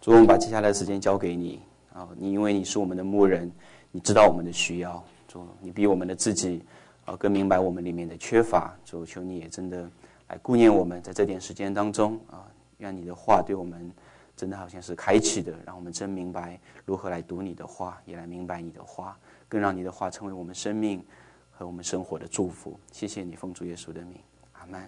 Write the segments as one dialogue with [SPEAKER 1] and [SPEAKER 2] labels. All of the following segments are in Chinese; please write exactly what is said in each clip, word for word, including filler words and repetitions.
[SPEAKER 1] 主，我们把接下来的时间交给你啊！你因为你是我们的牧人，你知道我们的需要。主，你比我们的自己啊更明白我们里面的缺乏。主，求你也真的来顾念我们，在这点时间当中啊，愿你的话对我们真的好像是开启的，让我们真明白如何来读你的话，也来明白你的话，更让你的话成为我们生命和我们生活的祝福。谢谢你，奉主耶稣的名，阿们。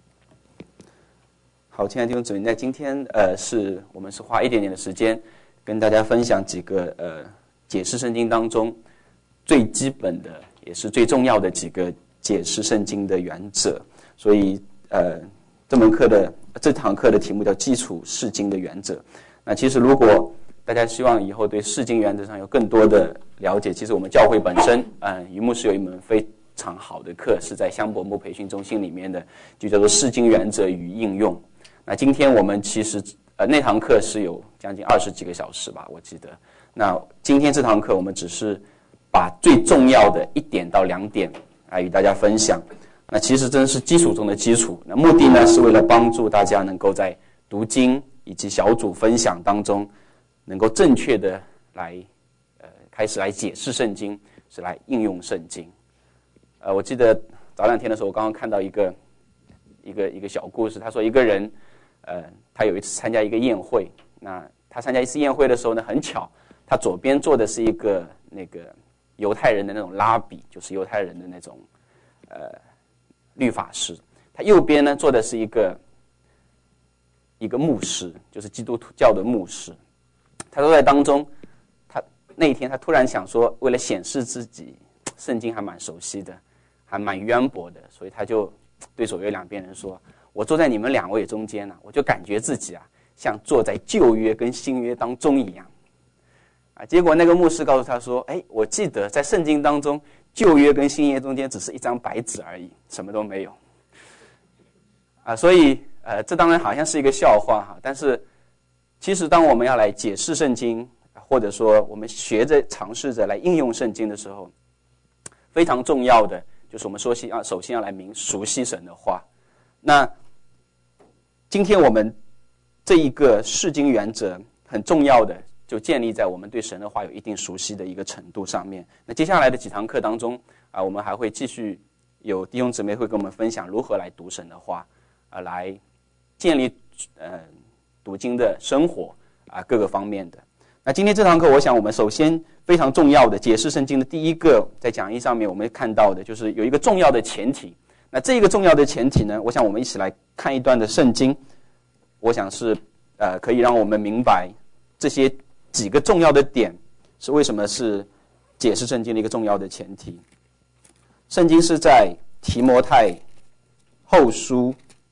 [SPEAKER 1] 好，亲爱的弟兄姊妹，在今天呃，是我们是花一点点的时间跟大家分享几个呃解释圣经当中最基本的也是最重要的几个解释圣经的原则。所以呃，这门课的这堂课的题目叫基础释经的原则。那其实如果大家希望以后对释经原则上有更多的了解，其实我们教会本身呃，于牧师有一门非常好的课，是在香柏木培训中心里面的，就叫做释经原则与应用。那今天我们其实呃那堂课是有将近二十几个小时吧，我记得。那今天这堂课我们只是把最重要的一点到两点来与大家分享。那其实真是基础中的基础。那目的呢是为了帮助大家能够在读经以及小组分享当中，能够正确的来呃开始来解释圣经，是来应用圣经。呃，我记得早两天的时候，我刚刚看到一个一个一个小故事，他说一个人。呃，他有一次参加一个宴会，那他参加一次宴会的时候呢，很巧，他左边坐的是一个那个犹太人的那种拉比，就是犹太人的那种呃律法师，他右边呢坐的是一个一个牧师，就是基督教的牧师。他坐在当中，他那一天他突然想说，为了显示自己圣经还蛮熟悉的，还蛮渊博的，所以他就对左右两边人说，我坐在你们两位中间呢、啊，我就感觉自己啊，像坐在旧约跟新约当中一样，啊，结果那个牧师告诉他说，哎，我记得在圣经当中，旧约跟新约中间只是一张白纸而已，什么都没有，啊，所以呃，这当然好像是一个笑话哈，但是其实当我们要来解释圣经，或者说我们学着尝试着来应用圣经的时候，非常重要的就是我们说先要首先要来明熟悉神的话。那今天我们这一个释经原则很重要的就建立在我们对神的话有一定熟悉的一个程度上面。那接下来的几堂课当中啊，我们还会继续有弟兄姊妹会跟我们分享如何来读神的话啊，来建立呃读经的生活啊各个方面的。那今天这堂课我想我们首先非常重要的解释圣经的第一个在讲义上面我们看到的就是有一个重要的前提。那这个重要的前提呢，我想我们一起来看一段的圣经，我想是呃可以让我们明白这些几个重要的点是为什么是解释圣经的一个重要的前提。圣经是在提摩太后书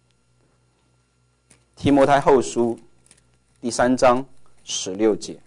[SPEAKER 1] 提摩太后书第三章十六节。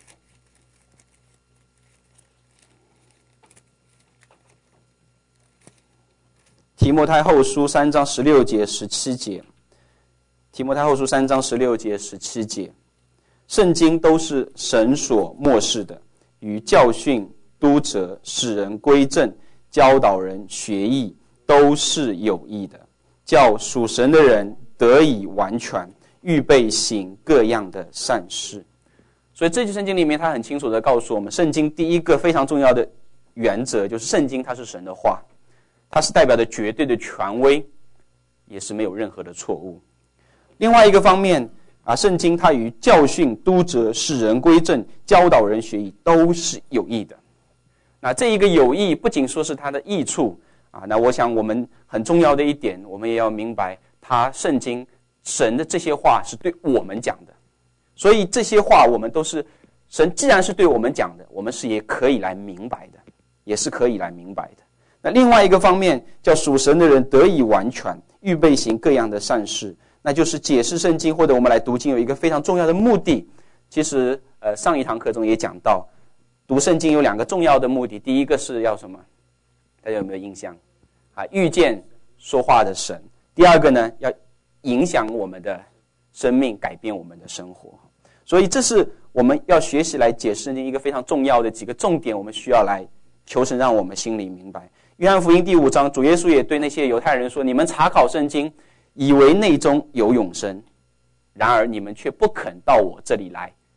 [SPEAKER 1] 提摩太后书三章十六节十七节，提摩太后书三章十六节十七节，圣经都是神所默示的，与教训、督责、使人归正、教导人学义，都是有益的，叫属神的人得以完全，预备行各样的善事。所以这句圣经里面，它很清楚地告诉我们，圣经第一个非常重要的原则就是圣经它是神的话。它是代表的绝对的权威，也是没有任何的错误。另外一个方面啊，圣经它与教训、督责、使人归正、教导人学义都是有益的。那这一个有益不仅说是它的益处啊，那我想我们很重要的一点，我们也要明白，它圣经神的这些话是对我们讲的，所以这些话我们都是神既然是对我们讲的，我们是也可以来明白的，也是可以来明白的。那另外一个方面叫属神的人得以完全，预备行各样的善事，那就是解释圣经或者我们来读经有一个非常重要的目的。其实呃上一堂课中也讲到，读圣经有两个重要的目的，第一个是要什么？大家有没有印象啊？遇见说话的神。第二个呢，要影响我们的生命，改变我们的生活。所以这是我们要学习来解释圣经一个非常重要的几个重点，我们需要来求神让我们心里明白。约翰福音第五章，主耶稣也对那些犹太人说，你们查考圣经，以为内中有永生，然而你们却不肯到我这里来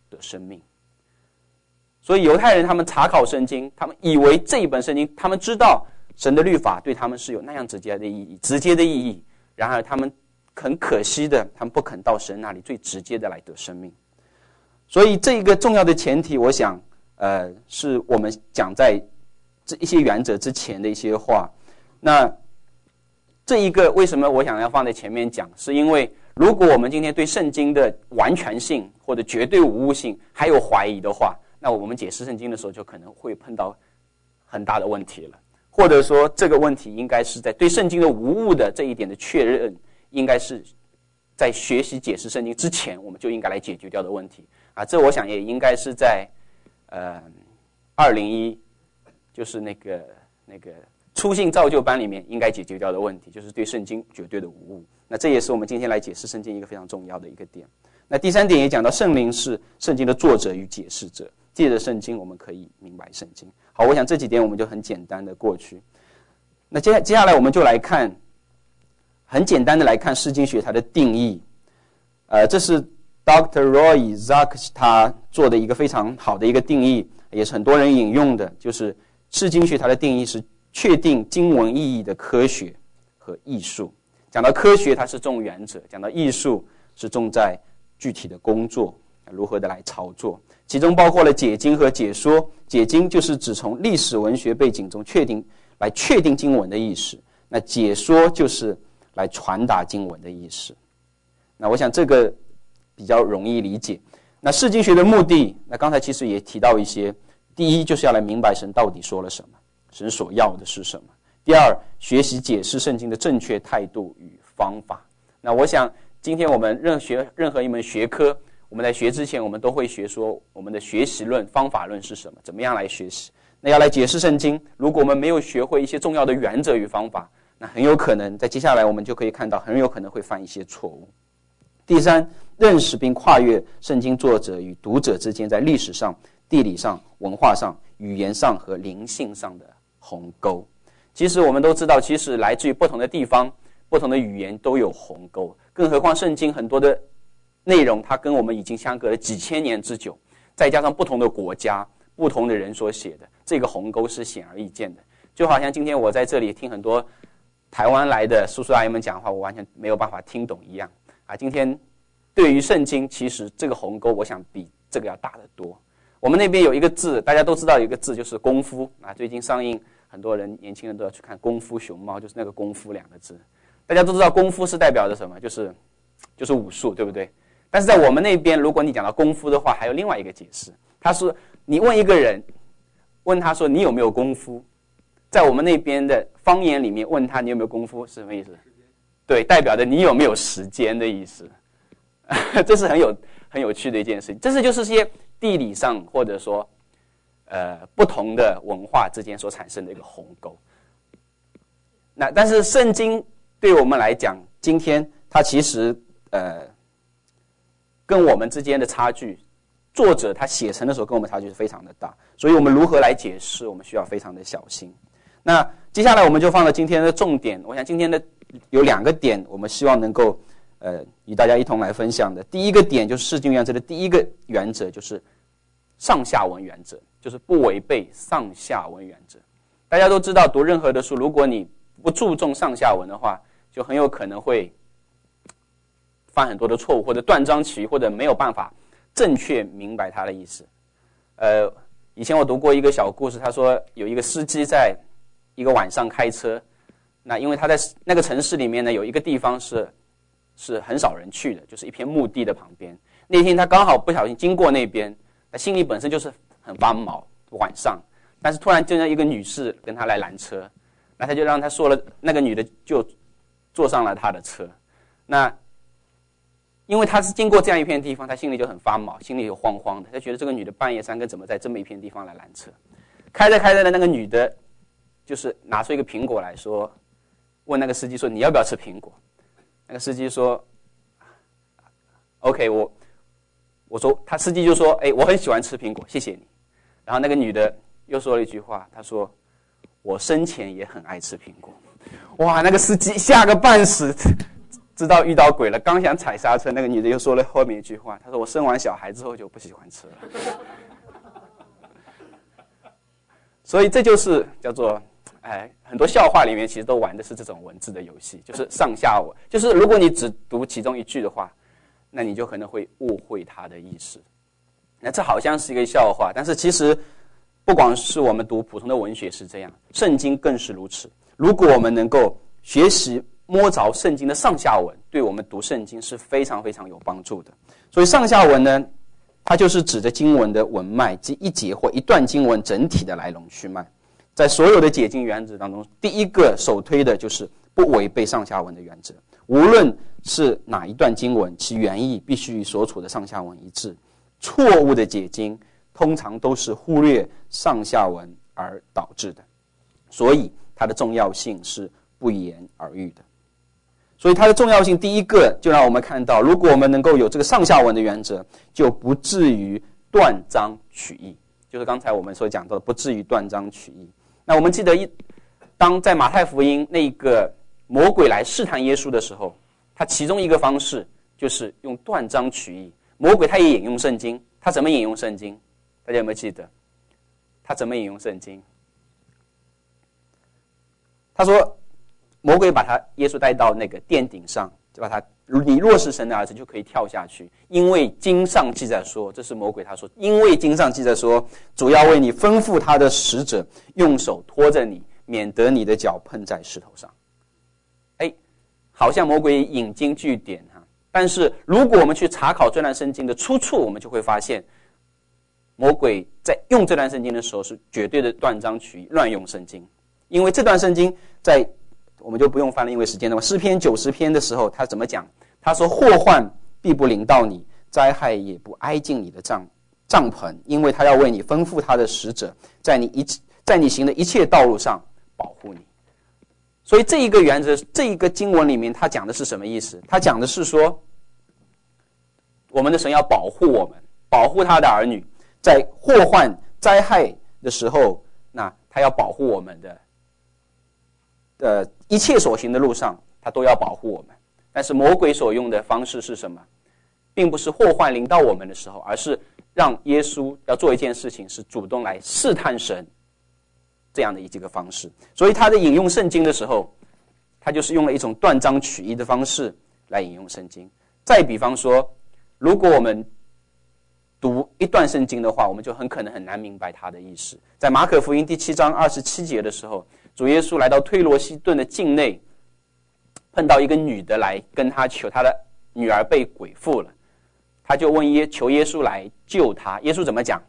[SPEAKER 1] 得生命。所以犹太人他们查考圣经，他们以为这一本圣经，他们知道神的律法对他们是有那样直接的意义，直接的意义。然而他们很可惜的，他们不肯到神那里最直接的来得生命。所以这一个重要的前提，我想，呃，是我们讲在这一些原则之前的一些话。那这一个为什么我想要放在前面讲，是因为如果我们今天对圣经的完全性或者绝对无误性还有怀疑的话，那我们解释圣经的时候就可能会碰到很大的问题了。或者说这个问题应该是在对圣经的无误的这一点的确认，应该是在学习解释圣经之前我们就应该来解决掉的问题啊。这我想也应该是在呃二零一就是那个那个初信造就班里面应该解决掉的问题，就是对圣经绝对的无误。那这也是我们今天来解释圣经一个非常重要的一个点。那第三点也讲到圣灵是圣经的作者与解释者，借着圣经我们可以明白圣经。好，我想这几点我们就很简单的过去。那接接下来我们就来看，很简单的来看释经学它的定义。呃，这是 Doctor Roy Zack 他做的一个非常好的一个定义，也是很多人引用的，就是释经学它的定义是确定经文意义的科学和艺术。讲到科学它是重原则，讲到艺术是重在具体的工作如何的来操作，其中包括了解经和解说。解经就是指从历史文学背景中确定来确定经文的意思，那解说就是来传达经文的意思。那我想这个比较容易理解。那释经学的目的，那刚才其实也提到一些，第一就是要来明白神到底说了什么，神所要的是什么。第二，学习解释圣经的正确态度与方法。那我想今天我们任学任何一门学科，我们在学之前我们都会学说我们的学习论方法论是什么，怎么样来学习。那要来解释圣经，如果我们没有学会一些重要的原则与方法，那很有可能在接下来我们就可以看到很有可能会犯一些错误。第三，认识并跨越圣经作者与读者之间在历史上、地理上、文化上、语言上和灵性上的鸿沟。其实我们都知道，其实来自于不同的地方、不同的语言都有鸿沟，更何况圣经很多的内容它跟我们已经相隔了几千年之久，再加上不同的国家、不同的人所写的，这个鸿沟是显而易见的。就好像今天我在这里听很多台湾来的叔叔阿姨们讲话，我完全没有办法听懂一样啊。今天对于圣经，其实这个鸿沟我想比这个要大得多。我们那边有一个字，大家都知道有一个字就是功夫啊，最近上映，很多人年轻人都要去看功夫熊猫，就是那个功夫两个字。大家都知道功夫是代表着什么，就是就是武术，对不对？但是在我们那边，如果你讲到功夫的话，还有另外一个解释，他说你问一个人，问他说你有没有功夫，在我们那边的方言里面问他你有没有功夫是什么意思？对，代表着你有没有时间的意思。这是很有很有趣的一件事情。这是就是些地理上或者说呃不同的文化之间所产生的一个鸿沟。那但是圣经对我们来讲，今天它其实呃跟我们之间的差距，作者他写成的时候跟我们差距是非常的大，所以我们如何来解释，我们需要非常的小心。那接下来我们就放了今天的重点，我想今天的有两个点，我们希望能够呃与大家一同来分享的。第一个点就是释经原则的第一个原则，就是上下文原则，就是不违背上下文原则。大家都知道，读任何的书，如果你不注重上下文的话，就很有可能会犯很多的错误，或者断章取义，或者没有办法正确明白它的意思。呃，以前我读过一个小故事，他说有一个司机在一个晚上开车，那因为他在那个城市里面呢，有一个地方是是很少人去的，就是一片墓地的旁边。那天他刚好不小心经过那边，他心里本身就是很发毛，晚上，但是突然就那一个女士跟他来拦车，那他就让他说了，那个女的就坐上了他的车。那因为他是经过这样一片地方，他心里就很发毛，心里就慌慌的，他觉得这个女的半夜三更怎么在这么一片地方来拦车。开着开着的那个女的就是拿出一个苹果来说，问那个司机说你要不要吃苹果。那个司机说 OK， 我我说他司机就说哎，我很喜欢吃苹果，谢谢你。然后那个女的又说了一句话，她说我生前也很爱吃苹果。哇，那个司机吓个半死， 知道遇到鬼了，刚想踩刹车，那个女的又说了后面一句话，她说我生完小孩之后就不喜欢吃了。所以这就是叫做哎，很多笑话里面其实都玩的是这种文字的游戏，就是上下文，就是如果你只读其中一句的话，那你就可能会误会它的意思。那这好像是一个笑话，但是其实不光是我们读普通的文学是这样，圣经更是如此。如果我们能够学习摸着圣经的上下文，对我们读圣经是非常非常有帮助的。所以上下文呢，它就是指着经文的文脉及一节或一段经文整体的来龙去脉。在所有的解经原则当中，第一个首推的就是不违背上下文的原则。无论是哪一段经文，其原意必须与所处的上下文一致。错误的解经通常都是忽略上下文而导致的，所以它的重要性是不言而喻的。所以它的重要性，第一个就让我们看到，如果我们能够有这个上下文的原则，就不至于断章取义，就是刚才我们所讲到的，不至于断章取义。那我们记得一，当在马太福音那个魔鬼来试探耶稣的时候，他其中一个方式就是用断章取义。魔鬼他也引用圣经，他怎么引用圣经？大家有没有记得？他怎么引用圣经？他说，魔鬼把他耶稣带到那个殿顶上，就把他，你若是神的儿子，就可以跳下去，因为经上记载说，这是魔鬼他说，因为经上记载说，主要为你吩咐他的使者，用手托着你，免得你的脚碰在石头上。哎，好像魔鬼引经据典哈，但是如果我们去查考这段圣经的出处，我们就会发现，魔鬼在用这段圣经的时候是绝对的断章取义，乱用圣经。因为这段圣经在我们就不用翻了，因为时间的话，诗篇九十篇的时候，他怎么讲？他说：“祸患必不临到你，灾害也不挨近你的帐帐篷，因为他要为你吩咐他的使者，在你一在你行的一切道路上保护你。”所以这一个原则，这一个经文里面，他讲的是什么意思？他讲的是说，我们的神要保护我们，保护他的儿女，在祸患灾害的时候，那他要保护我们的。呃，一切所行的路上，他都要保护我们。但是魔鬼所用的方式是什么？并不是祸患临到我们的时候，而是让耶稣要做一件事情，是主动来试探神这样的一个方式。所以他在引用圣经的时候，他就是用了一种断章取义的方式来引用圣经。再比方说，如果我们读一段圣经的话，我们就很可能很难明白它的意思。在马可福音第七章二十七节的时候，主耶稣来到推罗西顿的境内，碰到一个女的来跟他求他的女儿被鬼附了，他就问耶求耶稣来救他。耶稣怎么讲？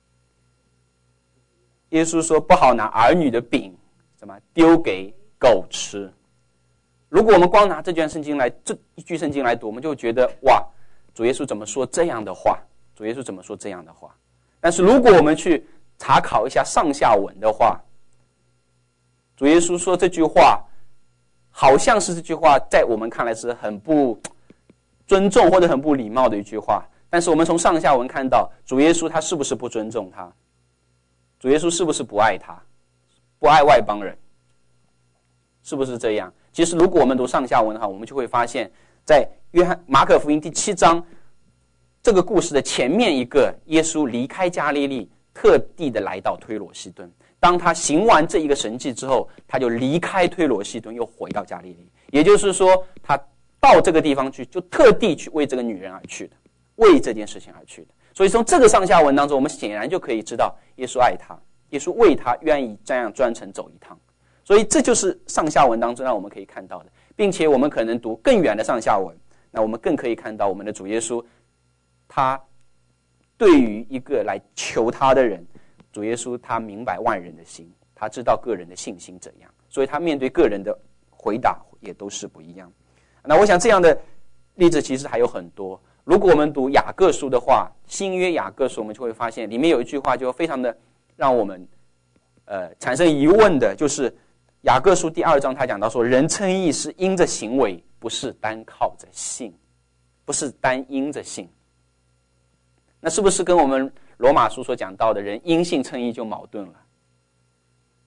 [SPEAKER 1] 耶稣说不好拿儿女的饼怎么丢给狗吃。如果我们光拿这卷圣经来这一句圣经来读，我们就觉得哇，主耶稣怎么说这样的话？主耶稣怎么说这样的话？但是如果我们去查考一下上下文的话，主耶稣说这句话，好像是这句话在我们看来是很不尊重或者很不礼貌的一句话，但是我们从上下文看到，主耶稣他是不是不尊重他？主耶稣是不是不爱他？不爱外邦人？是不是这样？其实如果我们读上下文的话，我们就会发现，在约翰马可福音第七章这个故事的前面一个，耶稣离开加利利，特地的来到推罗西顿。当他行完这一个神迹之后，他就离开推罗西顿，又回到加利利。也就是说，他到这个地方去，就特地去为这个女人而去的，为这件事情而去的。所以从这个上下文当中，我们显然就可以知道，耶稣爱他，耶稣为他愿意这样专程走一趟。所以这就是上下文当中让我们可以看到的，并且我们可能读更远的上下文，那我们更可以看到我们的主耶稣，他对于一个来求他的人，主耶稣他明白万人的心，他知道个人的信心怎样，所以他面对个人的回答也都是不一样。那我想这样的例子其实还有很多。如果我们读雅各书的话，新约雅各书，我们就会发现里面有一句话就非常的让我们呃产生疑问的，就是雅各书第二章他讲到说，人称义是因着行为，不是单靠着信，不是单因着信。那是不是跟我们罗马书所讲到的人因信称义就矛盾了？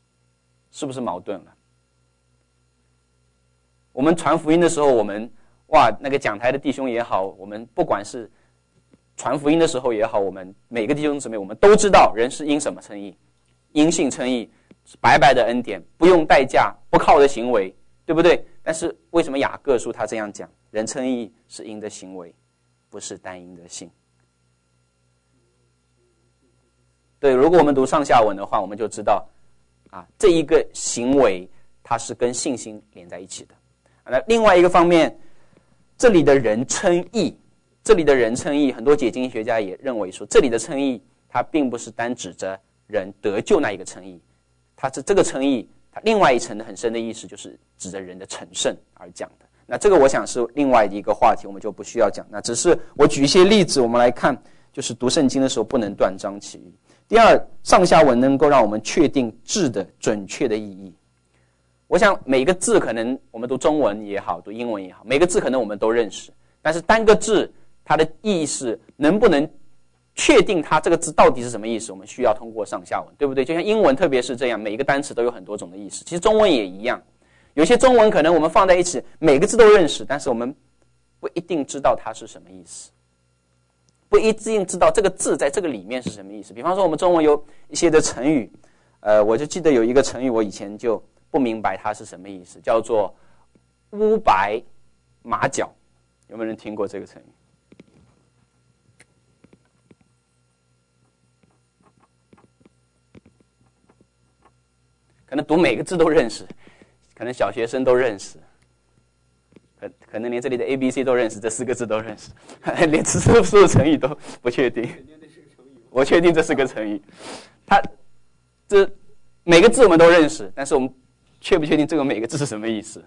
[SPEAKER 1] 是不是矛盾了？我们传福音的时候，我们话，那个讲台的弟兄也好，我们不管是传福音的时候也好，我们每个弟兄姊妹，我们都知道人是因什么称义？因信称义，是白白的恩典，不用代价，不靠的行为，对不对？但是为什么雅各书他这样讲？人称义是因的行为，不是单因的信。对，如果我们读上下文的话，我们就知道啊，这一个行为它是跟信心连在一起的。那另外一个方面，这里的人称义，这里的人称义，很多解经学家也认为说，这里的称义它并不是单指着人得救那一个称义，它是这个称义，它另外一层的很深的意思就是指着人的成圣而讲的。那这个我想是另外的一个话题，我们就不需要讲。那只是我举一些例子，我们来看，就是读圣经的时候不能断章取义。第二，上下文能够让我们确定字的准确的意义。我想每个字可能我们读中文也好，读英文也好，每个字可能我们都认识，但是单个字它的意思能不能确定它这个字到底是什么意思，我们需要通过上下文，对不对？就像英文特别是这样，每一个单词都有很多种的意思，其实中文也一样。有些中文可能我们放在一起每个字都认识，但是我们不一定知道它是什么意思，不一定知道这个字在这个里面是什么意思。比方说我们中文有一些的成语，呃，我就记得有一个成语我以前就不明白它是什么意思，叫做乌白马脚。有没有人听过这个成语？可能读每个字都认识，可能小学生都认识，可可能连这里的 A B C 都认识，这四个字都认识，连这所有成语都不确定。我确定这是个成语，它这每个字我们都认识，但是我们确不确定这个每个字是什么意思？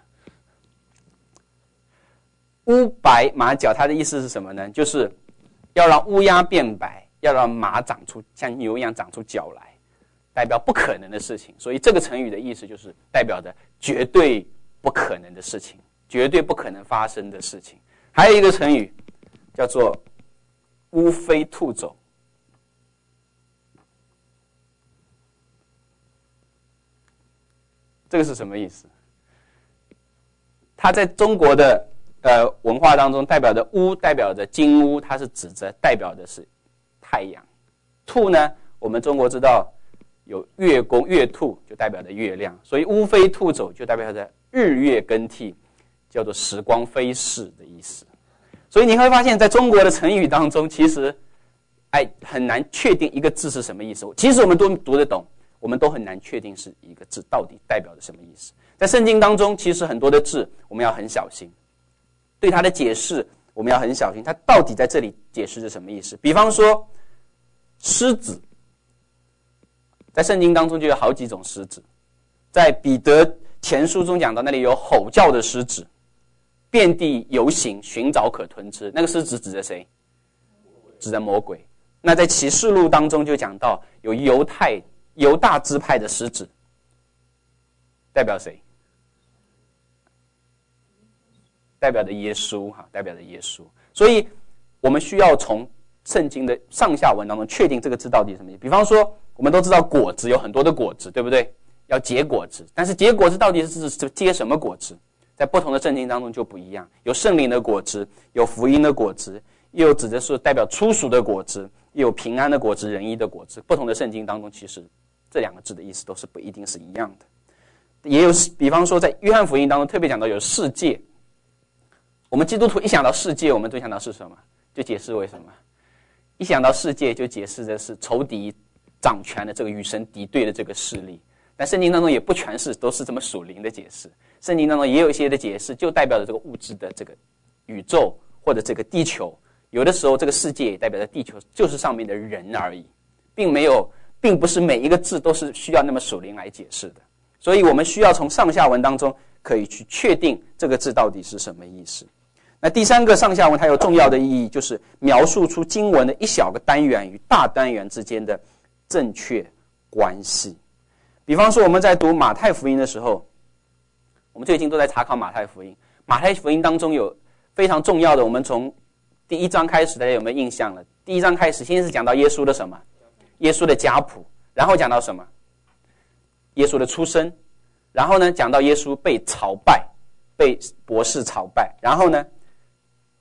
[SPEAKER 1] 乌白马脚，它的意思是什么呢？就是要让乌鸦变白，要让马长出像牛一样长出脚来，代表不可能的事情。所以这个成语的意思就是代表着绝对不可能的事情，绝对不可能发生的事情。还有一个成语叫做乌飞兔走。这个是什么意思？它在中国的呃文化当中，代表着乌，代表着金乌，它是指着代表的是太阳。兔呢，我们中国知道有月宫，月兔就代表着月亮，所以乌飞兔走就代表着日月更替，叫做时光飞逝的意思。所以你会发现在中国的成语当中，其实哎很难确定一个字是什么意思。其实我们都读得懂，我们都很难确定是一个字到底代表着什么意思。在圣经当中，其实很多的字我们要很小心，对它的解释我们要很小心，它到底在这里解释是什么意思。比方说狮子，在圣经当中就有好几种狮子，在彼得前书中讲到那里有吼叫的狮子，遍地游行寻找可吞吃，那个狮子指着谁？指着魔鬼。那在启示录当中就讲到有犹太犹大支派的狮子，代表谁？代表的耶稣哈，代表的耶稣。所以我们需要从圣经的上下文当中确定这个字到底是什么意思。比方说我们都知道果子有很多的果子，对不对？要结果子，但是结果子到底是结什么果子？在不同的圣经当中就不一样，有圣灵的果子，有福音的果子，又指的是代表初熟的果子，又有平安的果子，仁义的果子。不同的圣经当中，其实这两个字的意思都是不一定是一样的。也有比方说在约翰福音当中特别讲到有世界，我们基督徒一想到世界，我们最想到是什么？就解释为什么？一想到世界就解释的是仇敌掌权的这个与神敌对的这个势力。但圣经当中也不全是都是这么属灵的解释，圣经当中也有一些的解释就代表着这个物质的这个宇宙或者这个地球，有的时候这个世界也代表着地球就是上面的人而已，并没有并不是每一个字都是需要那么属灵来解释的。所以我们需要从上下文当中可以去确定这个字到底是什么意思。那第三个上下文它有重要的意义，就是描述出经文的一小个单元与大单元之间的正确关系。比方说我们在读马太福音的时候，我们最近都在查考马太福音，马太福音当中有非常重要的，我们从第一章开始，大家有没有印象了？第一章开始先是讲到耶稣的什么？耶稣的家谱，然后讲到什么？耶稣的出生，然后呢讲到耶稣被朝拜，被博士朝拜，然后呢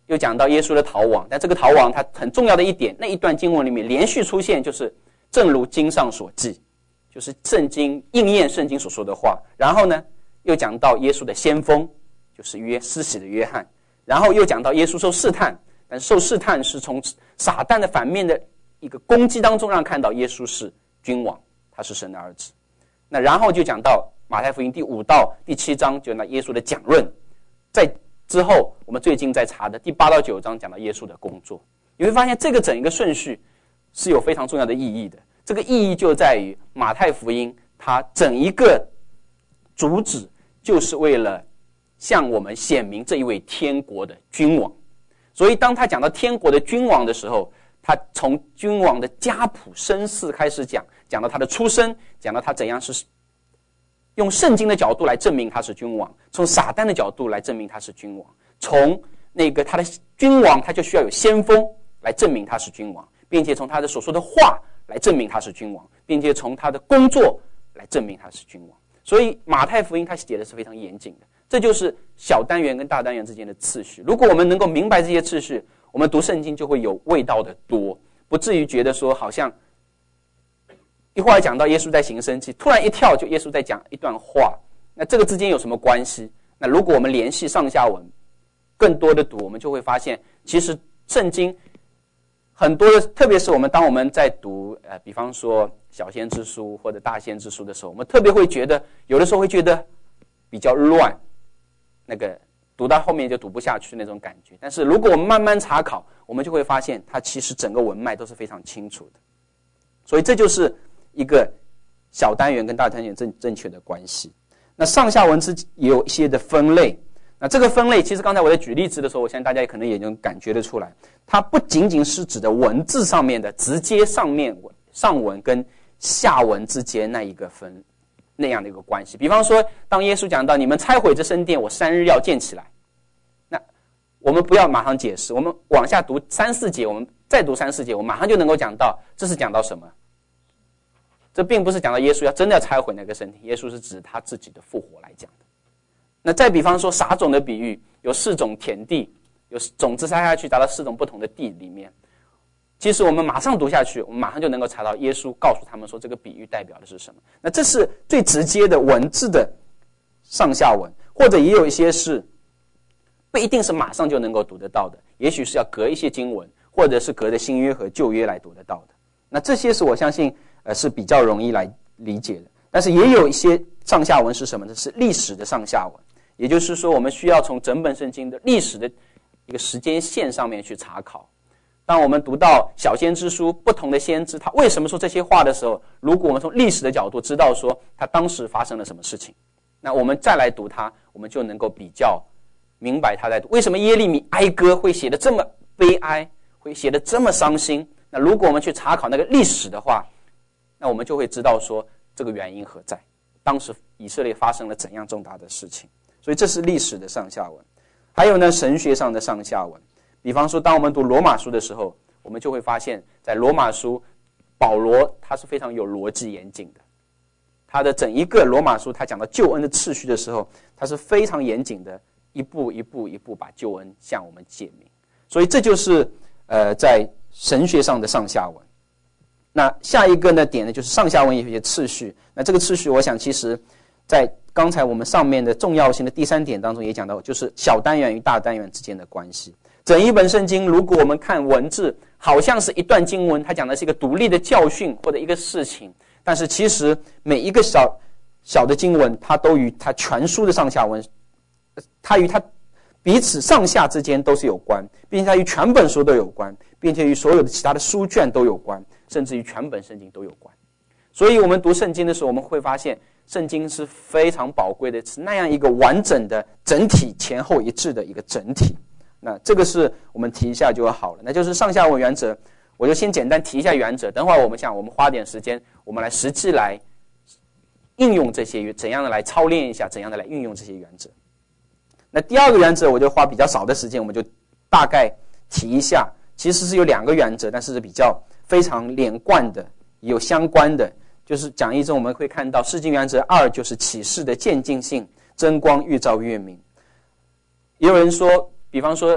[SPEAKER 1] 又讲到耶稣的逃亡，但这个逃亡它很重要的一点，那一段经文里面连续出现就是正如经上所记，就是圣经应验圣经所说的话。然后呢又讲到耶稣的先锋，就是约施洗的约翰，然后又讲到耶稣受试探，但受试探是从撒旦的反面的一个攻击当中让看到耶稣是君王，他是神的儿子。那然后就讲到马太福音第五到第七章，就那耶稣的讲论。在之后我们最近在查的第八到九章讲到耶稣的工作。你会发现这个整一个顺序是有非常重要的意义的。这个意义就在于马太福音它整一个主旨就是为了向我们显明这一位天国的君王。所以当他讲到天国的君王的时候，他从君王的家谱身世开始讲，讲到他的出身，讲到他怎样是用圣经的角度来证明他是君王，从撒旦的角度来证明他是君王，从那个他的君王他就需要有先锋来证明他是君王，并且从他的所说的话来证明他是君王，并且从他的工作来证明他是君王。所以马太福音他写的是非常严谨的，这就是小单元跟大单元之间的次序。如果我们能够明白这些次序，我们读圣经就会有味道的多，不至于觉得说好像一会儿讲到耶稣在行神迹，突然一跳就耶稣在讲一段话，那这个之间有什么关系？那如果我们联系上下文更多的读，我们就会发现其实圣经很多的，特别是我们当我们在读呃，比方说小先知书或者大先知书的时候，我们特别会觉得有的时候会觉得比较乱，那个读到后面就读不下去那种感觉。但是如果我们慢慢查考，我们就会发现它其实整个文脉都是非常清楚的。所以这就是一个小单元跟大单元正正确的关系。那上下文之也有一些的分类，那这个分类其实刚才我在举例子的时候，我相信大家也可能也能感觉得出来，它不仅仅是指的文字上面的直接上面上文跟下文之间那一个分那样的一个关系。比方说当耶稣讲到你们拆毁这圣殿，我三日要建起来，那我们不要马上解释，我们往下读三四节，我们再读三四节，我马上就能够讲到这是讲到什么。这并不是讲到耶稣要真的要拆毁那个身体，耶稣是指他自己的复活来讲的。那再比方说撒种的比喻，有四种田地，有种子撒下去达到四种不同的地里面，其实我们马上读下去，我们马上就能够查到耶稣告诉他们说这个比喻代表的是什么。那这是最直接的文字的上下文，或者也有一些是不一定是马上就能够读得到的，也许是要隔一些经文，或者是隔着新约和旧约来读得到的。那这些是我相信呃，是比较容易来理解的。但是也有一些上下文是什么呢？是历史的上下文，也就是说我们需要从整本圣经的历史的一个时间线上面去查考。当我们读到小先知书，不同的先知他为什么说这些话的时候，如果我们从历史的角度知道说他当时发生了什么事情，那我们再来读它，我们就能够比较明白他在读为什么耶利米哀歌会写得这么悲哀，会写得这么伤心。那如果我们去查考那个历史的话，那我们就会知道说这个原因何在，当时以色列发生了怎样重大的事情。所以这是历史的上下文。还有呢，神学上的上下文。比方说当我们读罗马书的时候，我们就会发现在罗马书保罗他是非常有逻辑严谨的，他的整一个罗马书他讲到救恩的次序的时候，他是非常严谨的，一步一步一步把救恩向我们解明。所以这就是呃在神学上的上下文。那下一个呢点呢，就是上下文有一些次序。那这个次序我想其实在刚才我们上面的重要性的第三点当中也讲到，就是小单元与大单元之间的关系。整一本圣经如果我们看文字好像是一段经文，它讲的是一个独立的教训或者一个事情，但是其实每一个小小的经文它都与它全书的上下文，它与它彼此上下之间都是有关，并且它与全本书都有关，并且与所有的其他的书卷都有关，甚至于全本圣经都有关。所以我们读圣经的时候，我们会发现圣经是非常宝贵的，是那样一个完整的整体，前后一致的一个整体。那这个是我们提一下就好了，那就是上下文原则。我就先简单提一下原则，等会儿我们想我们花点时间，我们来实际来应用这些，怎样的来操练一下，怎样的来运用这些原则。那第二个原则我就花比较少的时间，我们就大概提一下。其实是有两个原则，但是是比较非常连贯的，有相关的。就是讲义中我们会看到释经原则二，就是启示的渐进性，真光愈照越明。也有人说，比方说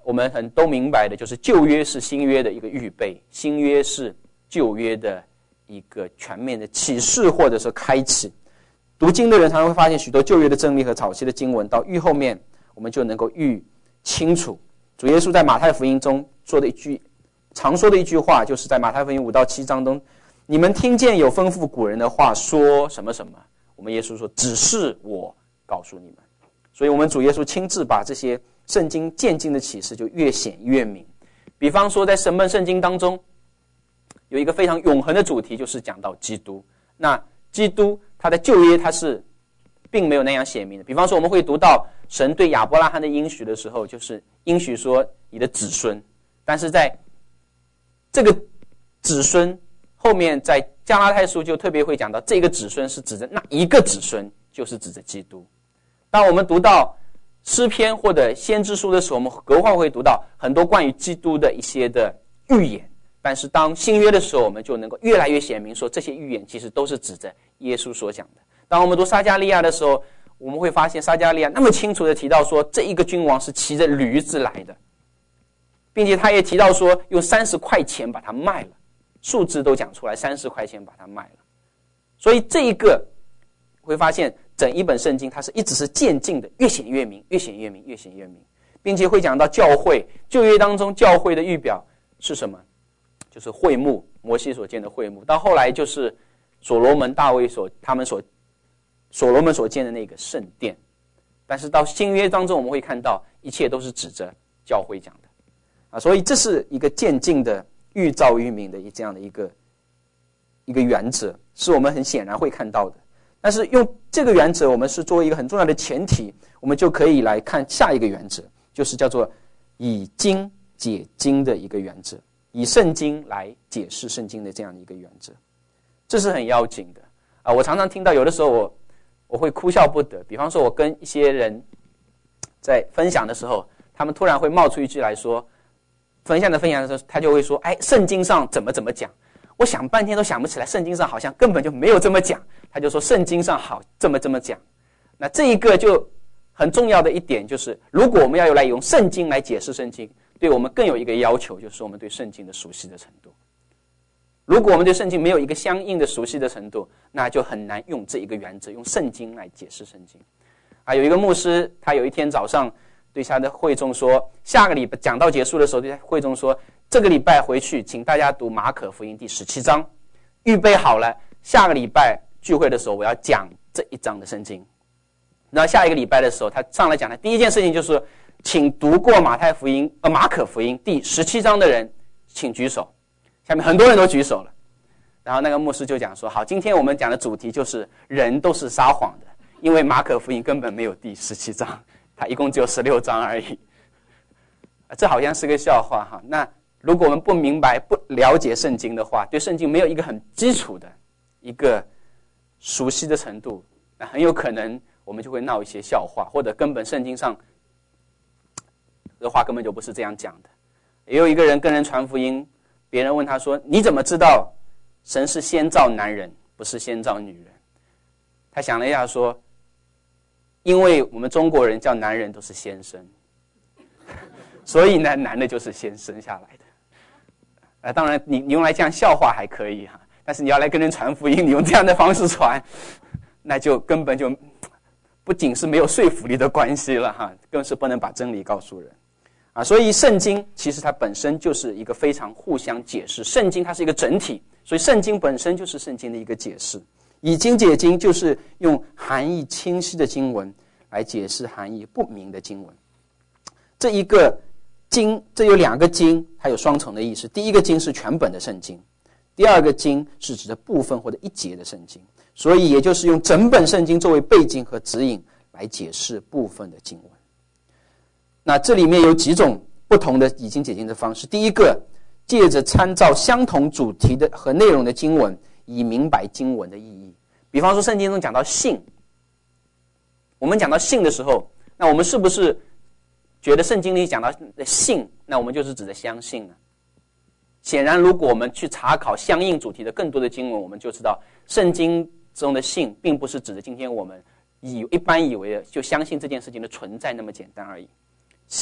[SPEAKER 1] 我们很都明白的，就是旧约是新约的一个预备，新约是旧约的一个全面的启示或者是开启。读经的人常常会发现许多旧约的真理和早期的经文，到愈后面我们就能够愈清楚。主耶稣在马太福音中说的一句常说的一句话，就是在马太福音五到七章中，你们听见有吩咐古人的话说什么什么，我们耶稣说只是我告诉你们。所以我们主耶稣亲自把这些圣经渐进的启示就越显越明。比方说在神门圣经当中有一个非常永恒的主题，就是讲到基督。那基督他在旧约他是并没有那样显明的。比方说我们会读到神对亚伯拉罕的应许的时候，就是应许说你的子孙，但是在这个子孙后面在加拉太书就特别会讲到这个子孙是指着那一个子孙，就是指着基督。当我们读到诗篇或者先知书的时候，我们格外会读到很多关于基督的一些的预言，但是当新约的时候，我们就能够越来越显明说这些预言其实都是指着耶稣所讲的。当我们读撒迦利亚的时候，我们会发现撒迦利亚那么清楚的提到说这一个君王是骑着驴子来的，并且他也提到说用三十块钱把它卖了，数字都讲出来，三十块钱把它卖了。所以这一个会发现整一本圣经它是一直是渐进的，越显越明，越显越明，越显越明，并且会讲到教会。旧约当中教会的预表是什么？就是会幕，摩西所建的会幕，到后来就是所罗门大卫所他们所所罗门所建的那个圣殿。但是到新约当中我们会看到一切都是指着教会讲的啊，所以这是一个渐进的预造于明的这样的一个一个原则，是我们很显然会看到的。但是用这个原则，我们是作为一个很重要的前提，我们就可以来看下一个原则，就是叫做以经解经的一个原则，以圣经来解释圣经的这样的一个原则，这是很要紧的啊！我常常听到有的时候我我会哭笑不得。比方说我跟一些人在分享的时候，他们突然会冒出一句来说，分享的分享的时候，他就会说，哎，圣经上怎么怎么讲，我想半天都想不起来，圣经上好像根本就没有这么讲，他就说圣经上好这么这么讲。那这一个就很重要的一点就是，如果我们要来用圣经来解释圣经，对我们更有一个要求，就是我们对圣经的熟悉的程度。如果我们对圣经没有一个相应的熟悉的程度，那就很难用这一个原则，用圣经来解释圣经啊。有一个牧师，他有一天早上对他的会众说，下个礼拜讲道结束的时候，对会众说，这个礼拜回去请大家读马可福音第十七章，预备好了，下个礼拜聚会的时候我要讲这一章的圣经。然后下一个礼拜的时候，他上来讲的第一件事情就是，请读过马太福音呃马可福音第十七章的人请举手。下面很多人都举手了，然后那个牧师就讲说，好，今天我们讲的主题就是人都是撒谎的，因为马可福音根本没有第十七章，它一共只有十六章而已。这好像是个笑话哈。那如果我们不明白不了解圣经的话，对圣经没有一个很基础的一个熟悉的程度，那很有可能我们就会闹一些笑话，或者根本圣经上的话根本就不是这样讲的。也有一个人跟人传福音，别人问他说，你怎么知道神是先造男人不是先造女人？他想了一下说，因为我们中国人叫男人都是先生，所以呢男的就是先生下来的。呃、当然 你, 你用来这样笑话还可以哈，但是你要来跟人传福音，你用这样的方式传，那就根本就不仅是没有说服力的关系了哈，更是不能把真理告诉人啊。所以圣经其实它本身就是一个非常互相解释，圣经它是一个整体，所以圣经本身就是圣经的一个解释。以经解经就是用含义清晰的经文来解释含义不明的经文。这一个经，这有两个经，它有双重的意思。第一个经是全本的圣经，第二个经是指的部分或者一节的圣经，所以也就是用整本圣经作为背景和指引来解释部分的经文。那这里面有几种不同的以经解经的方式。第一个，借着参照相同主题的和内容的经文，以明白经文的意义。比方说圣经中讲到信，我们讲到信的时候，那我们是不是觉得圣经里讲到信，那我们就是指的相信呢？显然如果我们去查考相应主题的更多的经文，我们就知道圣经中的信并不是指的今天我们以一般以为的就相信这件事情的存在那么简单而已。信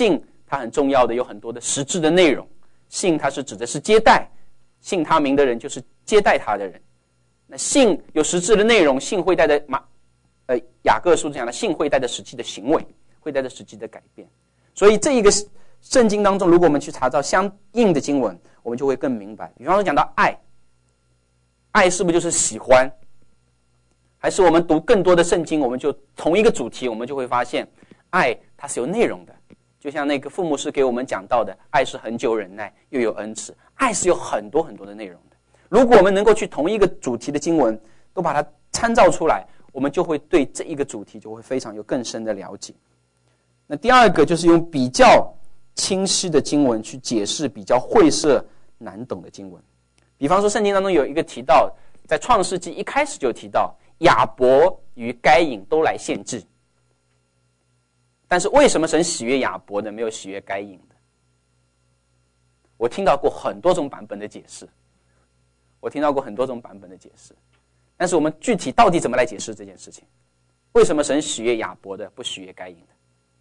[SPEAKER 1] 它很重要的有很多的实质的内容。信它是指的是接待，信他名的人就是接待他的人。那信有实质的内容，信会带的马呃雅各书讲的信会带的实际的行为，会带的实际的改变。所以这一个圣经当中，如果我们去查找相应的经文，我们就会更明白。比方说讲到爱，爱是不是就是喜欢？还是我们读更多的圣经，我们就同一个主题，我们就会发现爱它是有内容的。就像那个父母师给我们讲到的，爱是恒久忍耐，又有恩慈。爱是有很多很多的内容的。如果我们能够去同一个主题的经文都把它参照出来，我们就会对这一个主题就会非常有更深的了解。那第二个就是用比较清晰的经文去解释比较晦涩难懂的经文。比方说圣经当中有一个提到，在创世纪一开始就提到亚伯与该隐都来献祭，但是为什么神喜悦亚伯的，没有喜悦该隐的？我听到过很多种版本的解释，我听到过很多种版本的解释，但是我们具体到底怎么来解释这件事情？为什么神喜悦亚伯的，不喜悦该隐的？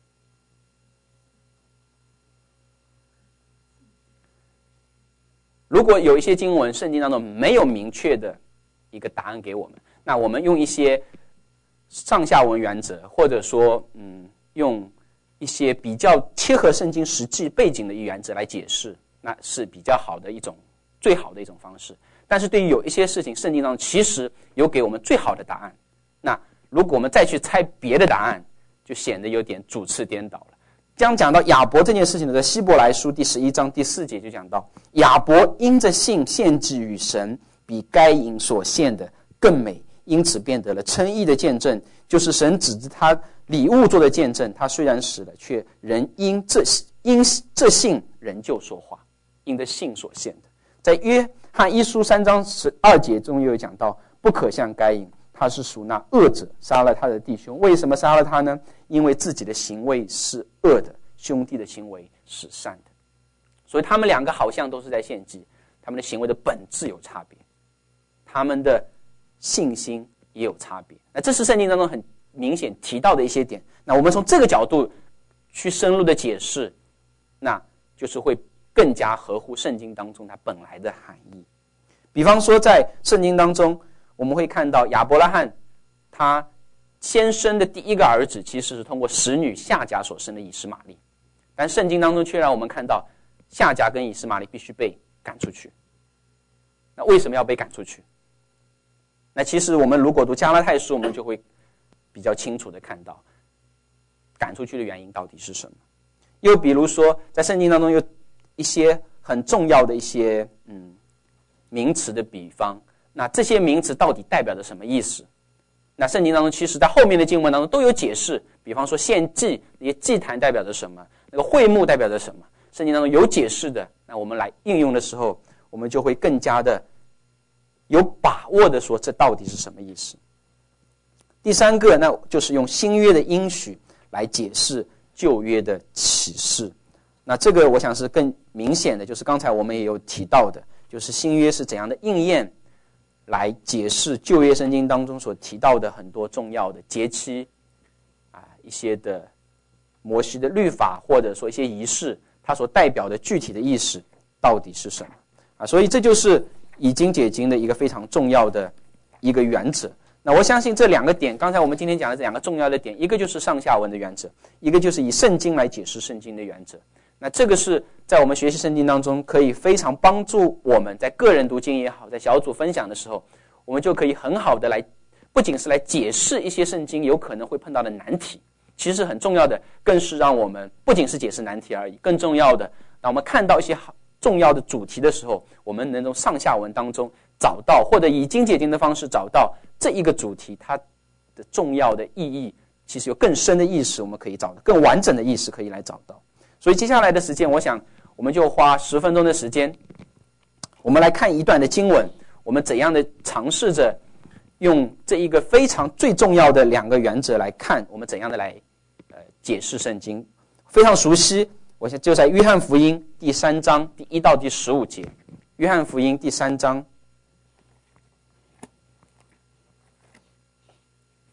[SPEAKER 1] 如果有一些经文圣经当中没有明确的一个答案给我们，那我们用一些上下文原则，或者说嗯，用一些比较切合圣经实际背景的原则来解释，那是比较好的一种最好的一种方式。但是对于有一些事情，圣经当中其实有给我们最好的答案，那如果我们再去猜别的答案，就显得有点主次颠倒了。将讲到亚伯这件事情的，在希伯来书第十一章第四节就讲到，亚伯因着信献祭与神，比该隐所献的更美，因此变得了称义的见证，就是神指着他礼物做的见证。他虽然死了，却仍因这因这信仍旧说话，因着信所献的。在约翰一书三章十二节中又有讲到，不可像该隐，他是属那恶者，杀了他的弟兄。为什么杀了他呢？因为自己的行为是恶的，兄弟的行为是善的。所以他们两个好像都是在献祭，他们的行为的本质有差别，他们的信心也有差别。那这是圣经当中很明显提到的一些点。那我们从这个角度去深入的解释，那就是会更加合乎圣经当中它本来的含义。比方说在圣经当中，我们会看到亚伯拉罕他先生的第一个儿子其实是通过使女夏甲所生的以实玛利，但圣经当中却让我们看到夏甲跟以实玛利必须被赶出去。那为什么要被赶出去？那其实我们如果读加拉太书，我们就会比较清楚的看到赶出去的原因到底是什么。又比如说在圣经当中有一些很重要的一些嗯名词的比方，那这些名词到底代表着什么意思？那圣经当中其实在后面的经文当中都有解释，比方说献祭，那些祭坛代表着什么，那个会幕代表着什么，圣经当中有解释的。那我们来应用的时候，我们就会更加的有把握的说这到底是什么意思。第三个，那就是用新约的应许来解释旧约的启示。那这个我想是更明显的，就是刚才我们也有提到的，就是新约是怎样的应验来解释旧约圣经当中所提到的很多重要的节期啊，一些的摩西的律法，或者说一些仪式，它所代表的具体的意思到底是什么啊？所以这就是以经解经的一个非常重要的一个原则。那我相信这两个点，刚才我们今天讲的这两个重要的点，一个就是上下文的原则，一个就是以圣经来解释圣经的原则。那这个是在我们学习圣经当中可以非常帮助我们在个人读经也好，在小组分享的时候，我们就可以很好的来，不仅是来解释一些圣经有可能会碰到的难题，其实很重要的更是让我们不仅是解释难题而已，更重要的当我们看到一些重要的主题的时候，我们能从上下文当中找到，或者以经解经的方式找到这一个主题它的重要的意义，其实有更深的意识，我们可以找到更完整的意识可以来找到。所以接下来的时间，我想我们就花十分钟的时间，我们来看一段的经文，我们怎样的尝试着用这一个非常最重要的两个原则来看，我们怎样的来呃解释圣经。非常熟悉，我想就在约翰福音第三章第一到第十五节。约翰福音第三章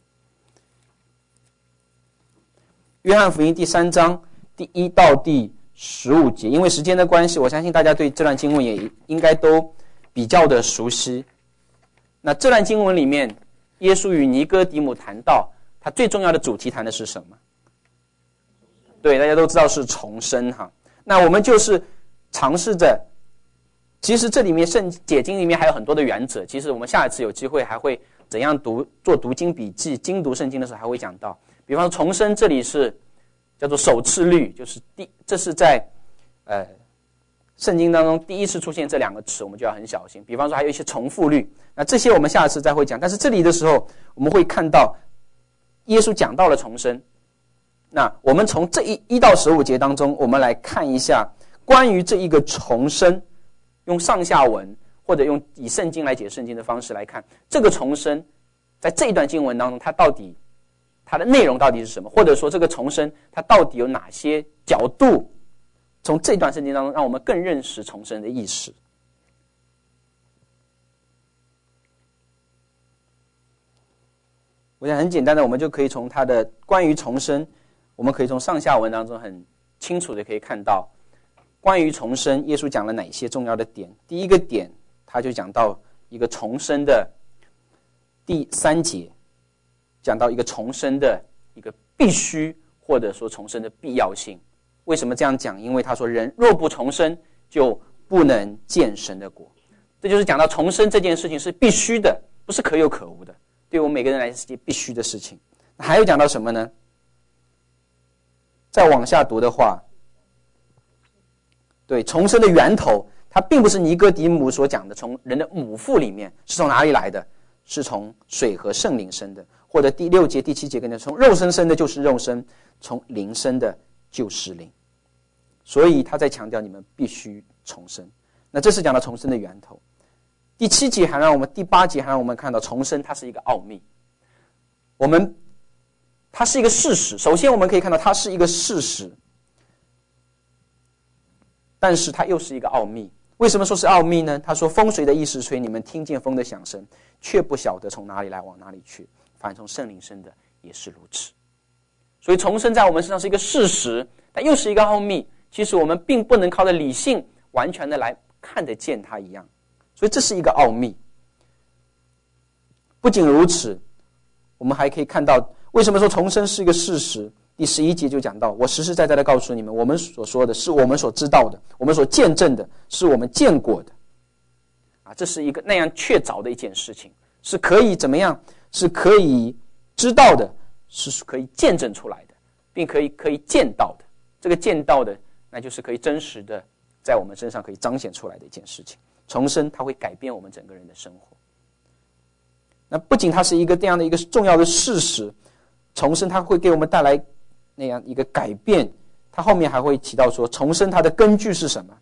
[SPEAKER 1] 约翰福音第三章第一到第十五节。因为时间的关系，我相信大家对这段经文也应该都比较的熟悉。那这段经文里面，耶稣与尼哥底母谈到，他最重要的主题谈的是什么？对，大家都知道是重生哈。那我们就是尝试着，其实这里面圣解经里面还有很多的原则，其实我们下一次有机会还会怎样读做读经笔记，精读圣经的时候还会讲到。比方说重生，这里是叫做首次律，就是第这是在呃圣经当中第一次出现这两个词，我们就要很小心。比方说还有一些重复律，那这些我们下次再会讲。但是这里的时候，我们会看到耶稣讲到了重生。那我们从这一一到十五节当中，我们来看一下关于这一个重生，用上下文或者用以圣经来解圣经的方式来看，这个重生在这一段经文当中，它到底它的内容到底是什么？或者说这个重生它到底有哪些角度？从这段圣经当中，让我们更认识重生的意识。我想很简单的，我们就可以从它的关于重生，我们可以从上下文当中很清楚的可以看到，关于重生，耶稣讲了哪些重要的点。第一个点，他就讲到一个重生的第三节，讲到一个重生的一个必须，或者说重生的必要性。为什么这样讲？因为他说人若不重生，就不能见神的国。这就是讲到重生这件事情是必须的，不是可有可无的，对我们每个人来说是件必须的事情。还有讲到什么呢？再往下读的话，对，重生的源头，它并不是尼哥底母所讲的从人的母腹里面，是从哪里来的？是从水和圣灵生的。或者第六节第七节跟着，从肉身生的就是肉身，从灵生的就是灵。所以他在强调你们必须重生。那这是讲到重生的源头。第七节还让我们，第八节还让我们看到重生它是一个奥秘。我们它是一个事实，首先我们可以看到它是一个事实，但是它又是一个奥秘。为什么说是奥秘呢？他说风随着意识吹，你们听见风的响声，却不晓得从哪里来往哪里去，反从圣灵生的也是如此。所以重生在我们身上是一个事实，但又是一个奥秘。其实我们并不能靠着理性完全的来看得见它一样，所以这是一个奥秘。不仅如此，我们还可以看到为什么说重生是一个事实。第十一节就讲到，我实实在在的告诉你们，我们所说的是我们所知道的，我们所见证的是我们见过的啊，这是一个那样确凿的一件事情，是可以怎么样？是可以知道的，是可以见证出来的，并可以可以见到的。这个见到的，那就是可以真实的在我们身上可以彰显出来的一件事情。重生它会改变我们整个人的生活。那不仅它是一个这样的一个重要的事实，重生它会给我们带来那样一个改变。它后面还会提到说，重生它的根据是什么？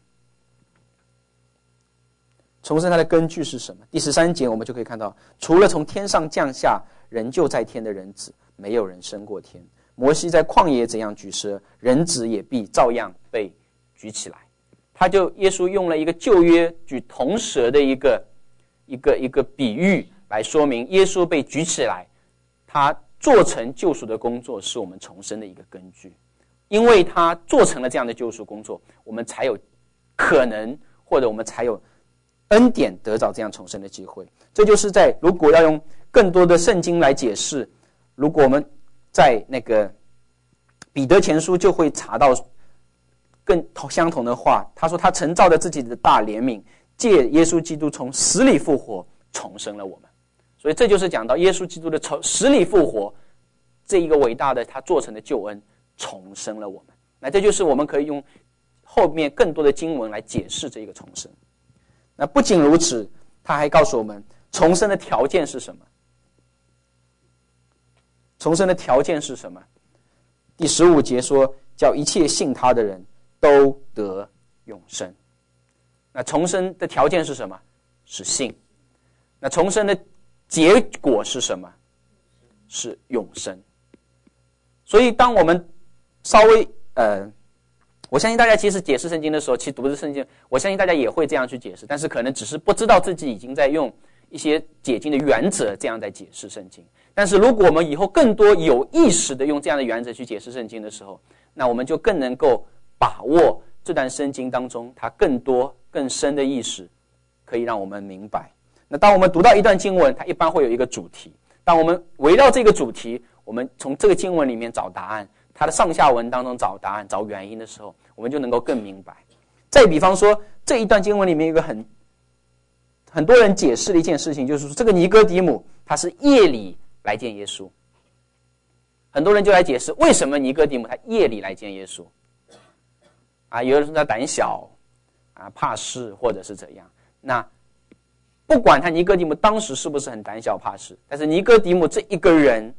[SPEAKER 1] 重生它的根据是什么？第十三节我们就可以看到，除了从天上降下仍旧在天的人子，没有人升过天。摩西在旷野怎样举蛇，人子也必照样被举起来。他就耶稣用了一个旧约举铜蛇的一个一个一个比喻来说明耶稣被举起来，他做成救赎的工作是我们重生的一个根据。因为他做成了这样的救赎工作，我们才有可能，或者我们才有恩典得到这样重生的机会。这就是在如果要用更多的圣经来解释，如果我们在那个彼得前书就会查到更相同的话，他说他曾照着自己的大怜悯，借耶稣基督从死里复活，重生了我们。所以这就是讲到耶稣基督的死里复活这一个伟大的他做成的救恩，重生了我们。那这就是我们可以用后面更多的经文来解释这一个重生。那不仅如此，他还告诉我们重生的条件是什么？重生的条件是什么？第十五节说，叫一切信他的人都得永生。那重生的条件是什么？是信。那重生的结果是什么？是永生。所以当我们稍微呃，我相信大家其实解释圣经的时候，其实读的圣经，我相信大家也会这样去解释，但是可能只是不知道自己已经在用一些解经的原则这样在解释圣经。但是如果我们以后更多有意识的用这样的原则去解释圣经的时候，那我们就更能够把握这段圣经当中它更多更深的意识可以让我们明白。那当我们读到一段经文，它一般会有一个主题，当我们围绕这个主题，我们从这个经文里面找答案，它的上下文当中找答案找原因的时候，我们就能够更明白。再比方说这一段经文里面有一个很很多人解释的一件事情，就是说这个尼哥底母他是夜里来见耶稣，很多人就来解释为什么尼哥底母他夜里来见耶稣啊，有人说他胆小啊，怕事或者是怎样。那不管他尼哥底母当时是不是很胆小怕事，但是尼哥底母这一个人，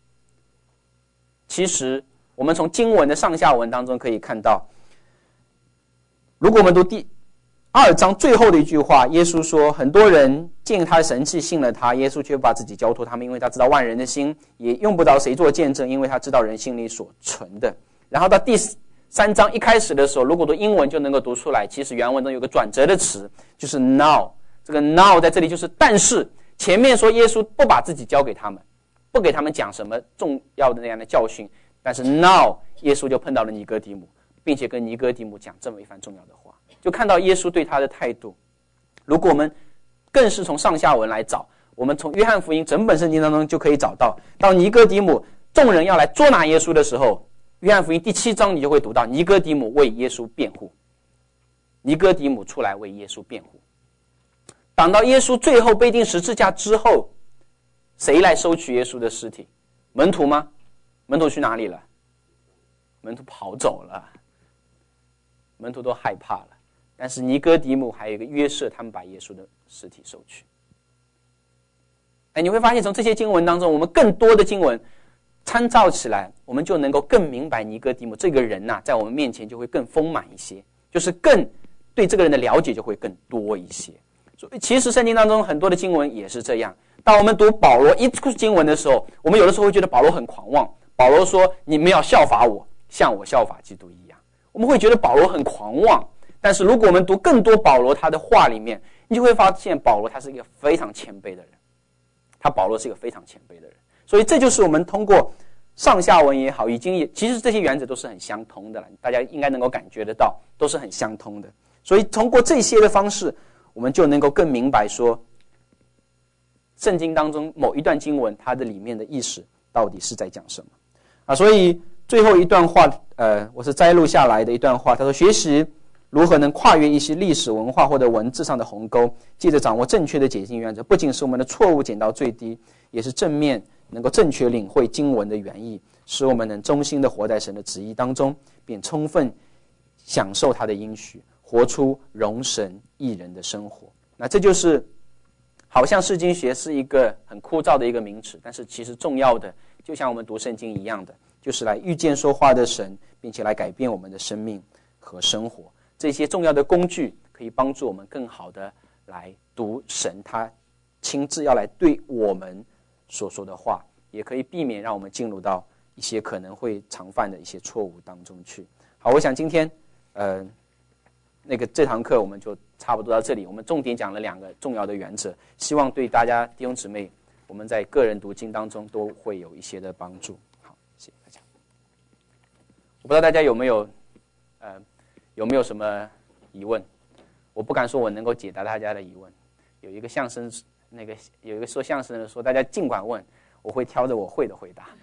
[SPEAKER 1] 其实我们从经文的上下文当中可以看到，如果我们读第二章最后的一句话，耶稣说很多人见他的神迹信了他，耶稣却把自己交托他们，因为他知道万人的心，也用不着谁做见证，因为他知道人心里所存的。然后到第三章一开始的时候，如果读英文就能够读出来，其实原文中有个转折的词，就是 now。 这个 now 在这里就是但是，前面说耶稣不把自己交给他们，不给他们讲什么重要的那样的教训，但是 now 耶稣就碰到了尼哥底母，并且跟尼哥底母讲这么一番重要的话，就看到耶稣对他的态度。如果我们更是从上下文来找，我们从约翰福音整本圣经当中就可以找到，到尼哥底母众人要来捉拿耶稣的时候，约翰福音第七章你就会读到尼哥底母为耶稣辩护，尼哥底母出来为耶稣辩护。等到耶稣最后被钉十字架之后，谁来收取耶稣的尸体？门徒吗？门徒去哪里了？门徒跑走了，门徒都害怕了。但是尼哥底母还有一个约瑟，他们把耶稣的尸体收取。哎，你会发现从这些经文当中，我们更多的经文参照起来，我们就能够更明白尼哥底母这个人呐、啊，在我们面前就会更丰满一些，就是更对这个人的了解就会更多一些。所以其实圣经当中很多的经文也是这样。当我们读保罗一处经文的时候，我们有的时候会觉得保罗很狂妄。保罗说你们要效法我，像我效法基督一样，我们会觉得保罗很狂妄。但是如果我们读更多保罗他的话里面，你就会发现保罗他是一个非常谦卑的人，他保罗是一个非常谦卑的人。所以这就是我们通过上下文也好，已经也其实这些原则都是很相通的了，大家应该能够感觉得到，都是很相通的。所以通过这些的方式，我们就能够更明白说圣经当中某一段经文它的里面的意思到底是在讲什么啊。所以最后一段话呃，我是摘录下来的一段话，他说学习如何能跨越一些历史文化或者文字上的鸿沟，借着掌握正确的解经原则，不仅使我们的错误减到最低，也是正面能够正确领会经文的原意，使我们能忠心的活在神的旨意当中，并充分享受他的应许，活出荣神益人的生活。那这就是好像释经学是一个很枯燥的一个名词，但是其实重要的就像我们读圣经一样的，就是来遇见说话的神，并且来改变我们的生命和生活。这些重要的工具可以帮助我们更好的来读神他亲自要来对我们所说的话，也可以避免让我们进入到一些可能会常犯的一些错误当中去。好，我想今天呃那个这堂课我们就差不多到这里，我们重点讲了两个重要的原则，希望对大家弟兄姊妹我们在个人读经当中都会有一些的帮助。好，谢谢大家。我不知道大家有没有呃有没有什么疑问？我不敢说我能够解答大家的疑问。有一个相声那个有一个说相声的说大家尽管问，我会挑着我会的回答。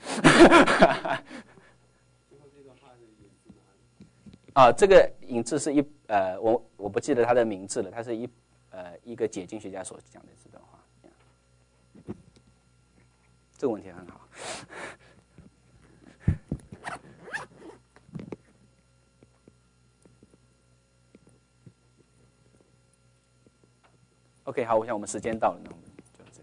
[SPEAKER 1] 啊，这个引字是一呃，我我不记得他的名字了，他是一呃一个解经学家所讲的这段话。这个问题很好。OK， 好，我想我们时间到了，那我们就到这里。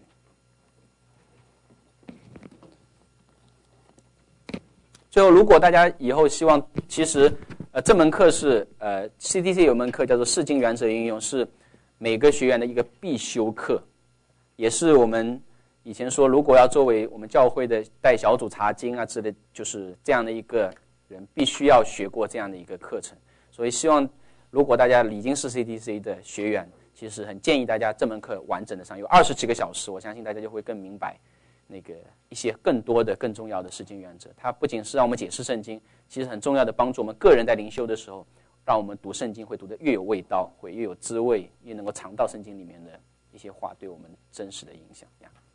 [SPEAKER 1] 最后，如果大家以后希望，其实呃这门课是呃 C T C 有门课叫做释经原则应用，是每个学员的一个必修课，也是我们以前说如果要作为我们教会的带小组查经啊之类，就是这样的一个人必须要学过这样的一个课程。所以希望如果大家已经是 C T C 的学员，其实很建议大家这门课完整的上，有二十几个小时，我相信大家就会更明白那个一些更多的更重要的释经原则。它不仅是让我们解释圣经，其实很重要的帮助我们个人在灵修的时候让我们读圣经会读得越有味道，会越有滋味，越能够尝到圣经里面的一些话对我们真实的影响。这样